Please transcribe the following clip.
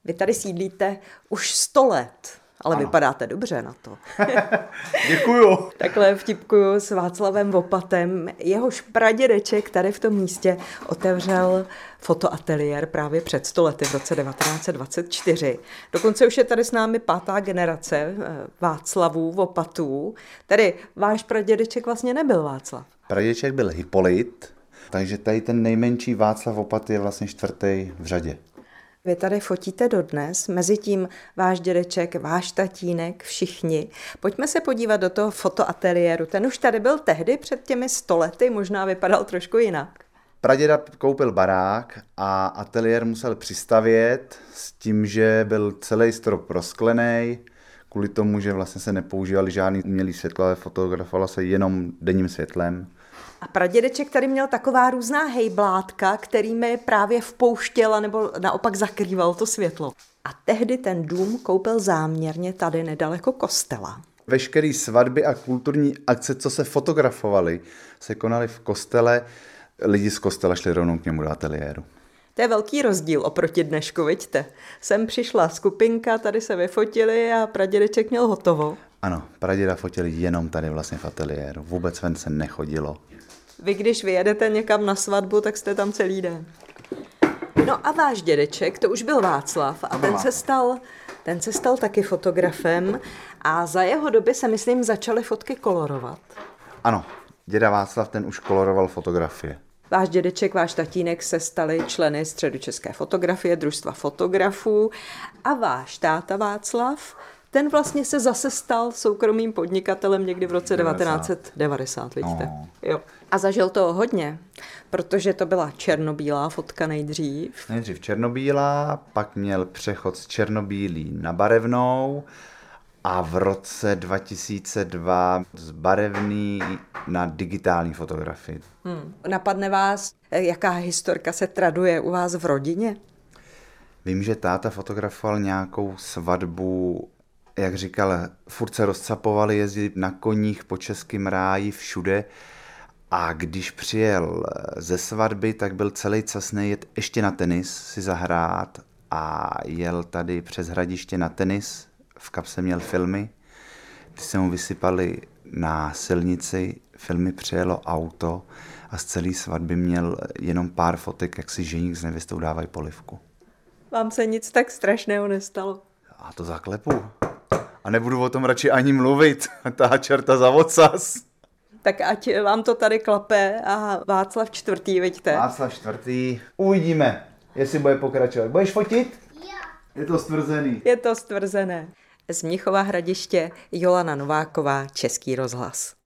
Vy tady sídlíte už 100 let, ale ano. Vypadáte dobře na to. Děkuju. Takhle vtipkuju s Václavem Vopatem. Jehož pradědeček tady v tom místě otevřel fotoateliér právě před 100 lety v roce 1924. Dokonce už je tady s námi 5. generace Václavů Vopatů. Tedy váš pradědeček vlastně nebyl Václav. Pradědeček byl Hypolit, takže tady ten nejmenší Václav Vopat je vlastně 4. v řadě. Vy tady fotíte dodnes, mezitím váš dědeček, váš tatínek, všichni. Pojďme se podívat do toho fotoateliéru. Ten už tady byl tehdy před těmi 100 lety, možná vypadal trošku jinak. Praděda koupil barák a ateliér musel přistavět s tím, že byl celý strop prosklený, kvůli tomu, že vlastně se nepoužívali žádný umělý světlo, ale fotografovalo se jenom denním světlem. A pradědeček tady měl taková různá hejblátka, kterými právě vpouštěla nebo naopak zakrýval to světlo. A tehdy ten dům koupil záměrně tady nedaleko kostela. Veškeré svatby a kulturní akce, co se fotografovaly, se konaly v kostele. Lidi z kostela šli rovnou k němu do ateliéru. To je velký rozdíl oproti dnešku, vidíte. Sem přišla skupinka, tady se vyfotili a pradědeček měl hotovo. Ano, praděda fotili jenom tady vlastně v ateliéru. Vůbec ven se nechodilo. Vy, když vyjedete někam na svatbu, tak jste tam celý den. No a váš dědeček, to už byl Václav a ten se stal taky fotografem a za jeho doby se, myslím, začaly fotky kolorovat. Ano, děda Václav ten už koloroval fotografie. Váš dědeček, váš tatínek se stali členy Středočeské fotografie, družstva fotografů a váš táta Václav, ten vlastně se zase stal soukromým podnikatelem někdy v roce 1990, vidíte. No. Jo. A zažil to hodně, protože to byla černobílá fotka nejdřív. Nejdřív černobílá, pak měl přechod z černobílý na barevnou a v roce 2002 z barevný na digitální fotografii. Napadne vás, jaká historka se traduje u vás v rodině? Vím, že táta fotografoval nějakou svatbu, jak říkal, furt se rozcapovali jezdit na koních po českém ráji všude a když přijel ze svatby, tak byl celý casnej jet ještě na tenis si zahrát a jel tady přes hradiště na tenis, v kapse měl filmy, ty se mu vysypali na silnici, filmy přijelo auto a z celé svatby měl jenom pár fotek, jak si ženík s nevěstou dávají polivku. Vám se nic tak strašného nestalo. A to zaklepu. A nebudu o tom radši ani mluvit. Ta čerta za ocas. Tak ať vám to tady klape a Václav IV. Vidíte? Václav IV. Uvidíme, jestli bude pokračovat. Budeš fotit? Jo. Je to stvrzený. Je to stvrzené. Z Mnichova Hradiště Jolana Nováková, Český rozhlas.